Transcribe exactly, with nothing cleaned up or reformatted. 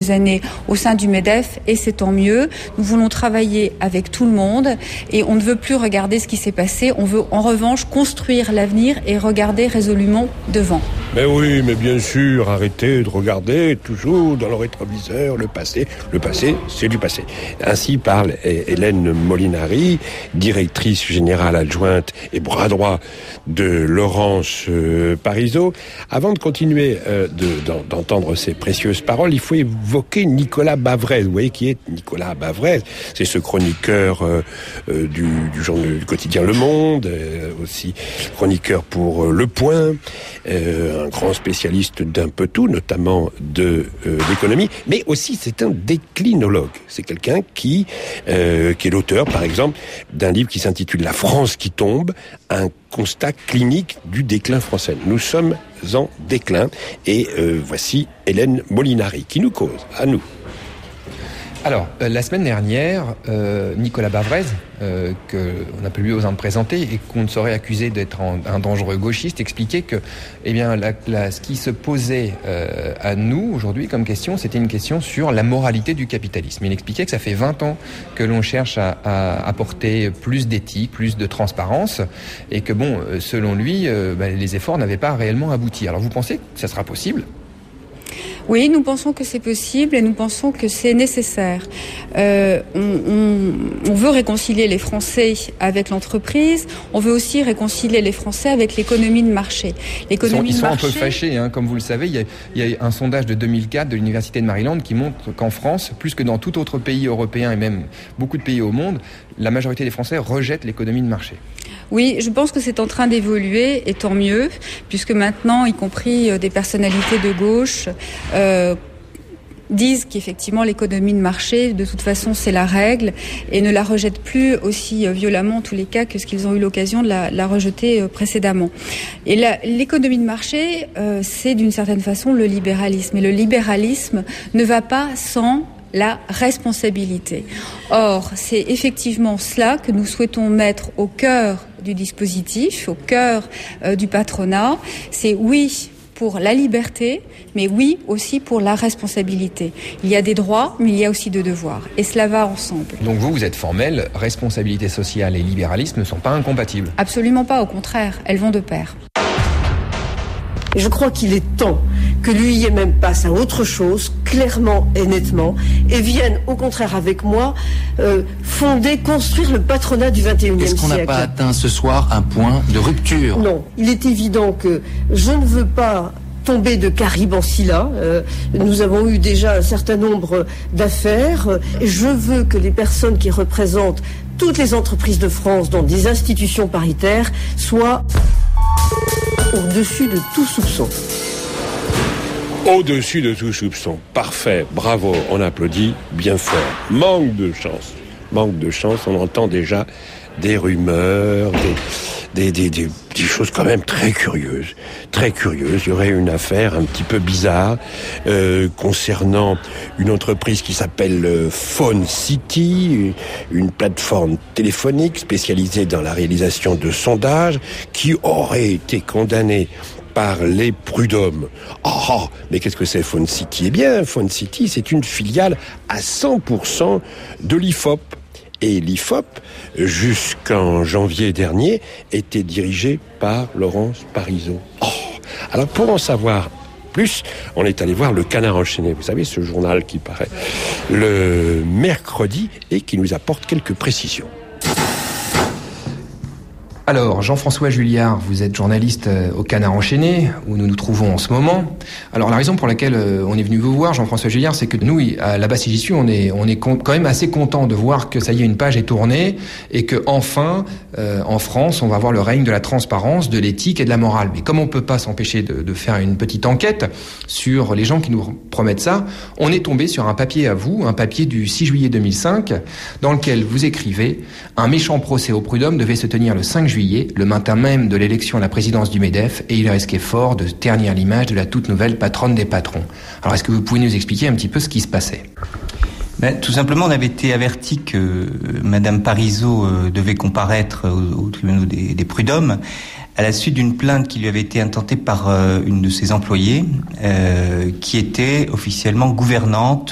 années au sein du MEDEF et c'est tant mieux. Nous voulons travailler avec tout le monde et on ne veut plus regarder ce qui s'est passé. On veut en revanche construire l'avenir et regarder résolument devant. Mais oui, mais bien sûr, arrêtez de regarder toujours dans le rétroviseur le passé. Le passé, c'est du passé. Ainsi parle Hélène Molinari, directrice générale adjointe et bras droit de Laurence euh, Parisot. Avant de continuer euh, de, d'entendre ces précieuses paroles, il faut évoquer Nicolas Bavrez. Vous voyez qui est Nicolas Bavrez? C'est ce chroniqueur euh, euh, du, du, journal, du quotidien Le Monde, euh, aussi chroniqueur pour euh, Le Point, euh, un grand spécialiste d'un peu tout, notamment de euh, l'économie, mais aussi c'est un déclinologue. C'est quelqu'un qui, euh, qui est l'auteur, par exemple, d'un livre qui s'intitule « La France qui tombe », un constat clinique du déclin français. Nous sommes en déclin et euh, voici Hélène Molinari qui nous cause, à nous. Alors, euh, la semaine dernière, euh, Nicolas Bavrez, euh, qu'on n'a plus besoin de présenter et qu'on ne saurait accuser d'être un, un dangereux gauchiste, expliquait que, eh bien, la, la, ce qui se posait euh, à nous aujourd'hui comme question, c'était une question sur la moralité du capitalisme. Il expliquait que ça fait vingt ans que l'on cherche à, à apporter plus d'éthique, plus de transparence, et que bon, selon lui, euh, bah, les efforts n'avaient pas réellement abouti. Alors, vous pensez que ça sera possible ? Oui, nous pensons que c'est possible et nous pensons que c'est nécessaire. Euh, on, on, on veut réconcilier les Français avec l'entreprise. On veut aussi réconcilier les Français avec l'économie de marché. L'économie ils sont, ils sont de marché... un peu fâchés, hein, comme vous le savez. Il y, a, il y a un sondage de deux mille quatre de l'Université de Maryland qui montre qu'en France, plus que dans tout autre pays européen et même beaucoup de pays au monde, la majorité des Français rejettent l'économie de marché. Oui, je pense que c'est en train d'évoluer, et tant mieux, puisque maintenant, y compris des personnalités de gauche, euh, disent qu'effectivement l'économie de marché, de toute façon, c'est la règle, et ne la rejettent plus aussi violemment, en tous les cas, que ce qu'ils ont eu l'occasion de la, la rejeter précédemment. Et la, l'économie de marché, euh, c'est d'une certaine façon le libéralisme, et le libéralisme ne va pas sans la responsabilité. Or, c'est effectivement cela que nous souhaitons mettre au cœur du dispositif, au cœur euh, du patronat. C'est oui pour la liberté, mais oui aussi pour la responsabilité. Il y a des droits, mais il y a aussi des devoirs. Et cela va ensemble. Donc vous, vous êtes formel, responsabilité sociale et libéralisme ne sont pas incompatibles? Absolument pas, au contraire, elles vont de pair. Et je crois qu'il est temps que l'U I M M passe à autre chose, clairement et nettement, et vienne au contraire avec moi euh, fonder, construire le patronat du vingt et unième siècle. Est-ce qu'on n'a pas atteint ce soir un point de rupture? Non, il est évident que je ne veux pas tomber de Carib en Scylla. Euh, nous avons eu déjà un certain nombre d'affaires. Je veux que les personnes qui représentent toutes les entreprises de France dans des institutions paritaires soient au-dessus de tout soupçon. Au-dessus de tout soupçon. Parfait. Bravo. On applaudit bien fort. Manque de chance. Manque de chance. On entend déjà des rumeurs, des, des, des, des, des choses quand même très curieuses. Très curieuses. Il y aurait une affaire un petit peu bizarre euh, concernant une entreprise qui s'appelle euh, Phone City, une plateforme téléphonique spécialisée dans la réalisation de sondages qui aurait été condamnée par les prud'hommes. Ah, oh, mais qu'est-ce que c'est Phone City? Eh bien, Phone City, c'est une filiale à cent pour cent de l'I F O P. Et l'I F O P, jusqu'en janvier dernier, était dirigé par Laurence Parisot. Oh, alors, pour en savoir plus, on est allé voir Le Canard enchaîné. Vous savez, ce journal qui paraît le mercredi et qui nous apporte quelques précisions. Alors, Jean-François Julliard, vous êtes journaliste au Canard enchaîné, où nous nous trouvons en ce moment. Alors, la raison pour laquelle on est venu vous voir, Jean-François Julliard, c'est que nous, à la Basse J S U, on est, on est quand même assez content de voir que ça y est, une page est tournée et que enfin, euh, en France, on va avoir le règne de la transparence, de l'éthique et de la morale. Mais comme on peut pas s'empêcher de, de faire une petite enquête sur les gens qui nous promettent ça, on est tombé sur un papier à vous, un papier du six juillet deux mille cinq, dans lequel vous écrivez « Un méchant procès au prud'homme devait se tenir le cinq juillet, le matin même de l'élection à la présidence du MEDEF, et il risquait fort de ternir l'image de la toute nouvelle patronne des patrons. » Alors, est-ce que vous pouvez nous expliquer un petit peu ce qui se passait? Ben, tout simplement, on avait été averti que euh, Madame Parisot euh, devait comparaître au, au tribunal des, des prud'hommes à la suite d'une plainte qui lui avait été intentée par euh, une de ses employées, euh, qui était officiellement gouvernante